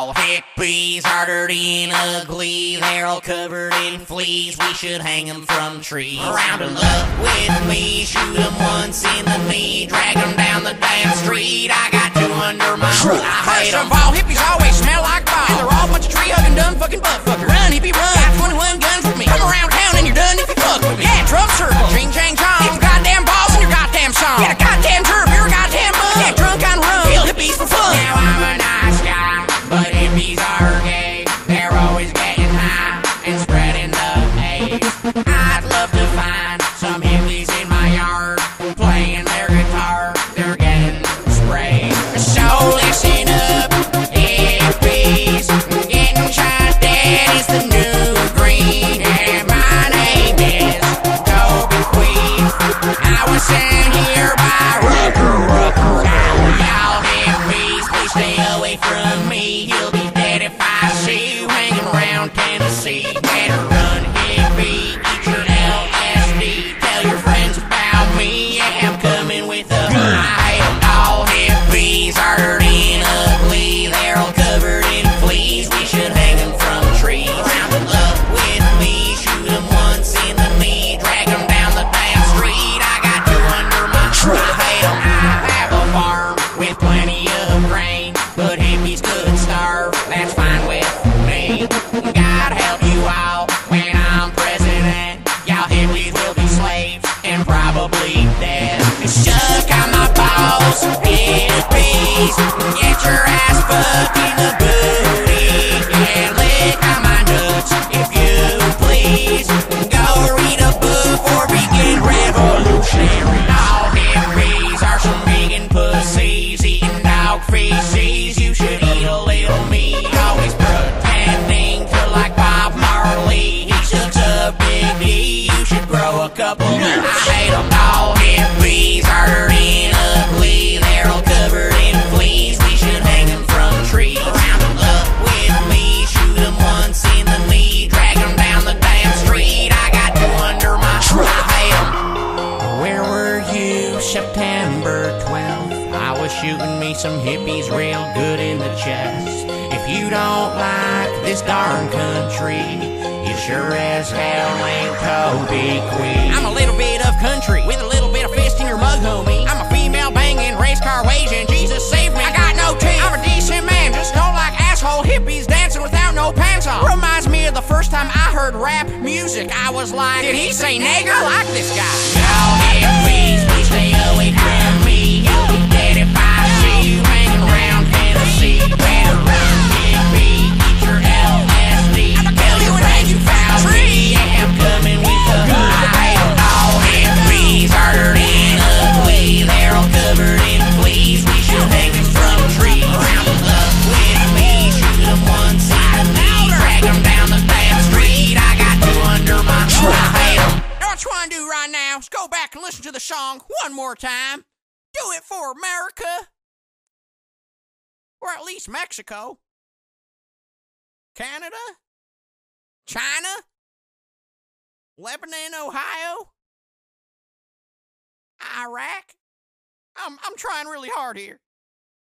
all hippies are dirty and ugly. They're all covered in fleas. We should hang them from trees. Round 'em up with me, shoot 'em once in the knee, drag 'em down the damn street. I got two under my feet. I hate 'em. First of all, hippies always smell like balls, and they're all a bunch of tree-hugging, dumb fucking butt fuckers. Run, hippie, run. Got 21 guns with me. Come around town and you're done if you fuck with me. Yeah, drum circle, ching, chang, chong. Get your goddamn balls in your goddamn song. Get a goddamn jerk, you're a goddamn bum. Get drunk on rum, kill hippies for fun. Now I'm a nice guy, but hippies are gay. They're always getting high and spreading the hate. I'd love to find some hippies in my yard playing their guitar. They're getting sprayed. So listen up, hippies. Getting shot dead is the new green. And my name is Toby Queen. I was sent here by y'all hippies, please stay away from me. You'll be dead if I see you hanging around Tennessee. Better run, hippie, eat your LSD. Tell your friends about me, yeah, I'm coming with a high. All hippies are dirty and ugly. They're all covered in fleas. We should hang them from trees. Round 'em up with me, shoot 'em once in the knee, drag 'em down the damn street. I got two under my tree. I hate 'em. I have a farm with plenty of grain, but hippies could starve. That's fine with me. God help you all when I'm president. Y'all hippies will be slaves and probably dead. Suck on my balls, hippies. Get your ass fucked in the booty and lick on my nuts if you please. Go read a book or begin revolutionary. All hippies are some vegan pussies eating dog feces. You should eat a little meat. Always pretending to like Bob Marley. He sucks a big D. You should grow a couple. I hate 'em. All hippies are dirty and ugly. They're all covered in fleas. We should hang 'em from trees. Round 'em up with me, shoot 'em once in the knee, drag 'em down the damn street. I got two under my tree. I hate 'em. Where were you September 12th? I was shooting me some hippies real good in the chest. If you don't like this darn country, you sure as hell ain't Toby Queen. I'm a little bit of country with a little bit of fist in your mug, homie. I'm a female banging, race car waging, Jesus save me. I got no teeth. I'm a decent man, just don't like asshole hippies dancing without no pants on. Reminds me of the first time I heard rap music. I was like, did he say nigger? I like this guy. Y'all hippies, please stay away from me. You'll be dead if I see you hanging around Tennessee. Better run, hippie, eat your LSD. Tell your friends you found me. Yeah, I'm coming with a high. All hippies are dirty and ugly. They're all covered in fleas. We should hang them from trees. Round 'em up with me, shoot 'em once in the knee, drag 'em down the damn street. I got two under my tree. I hate 'em. Know what you want to do right now is go back and listen to the song one more time. Do it for America. Or at least Mexico. Canada. China. Lebanon, Ohio. Iraq. I'm trying really hard here.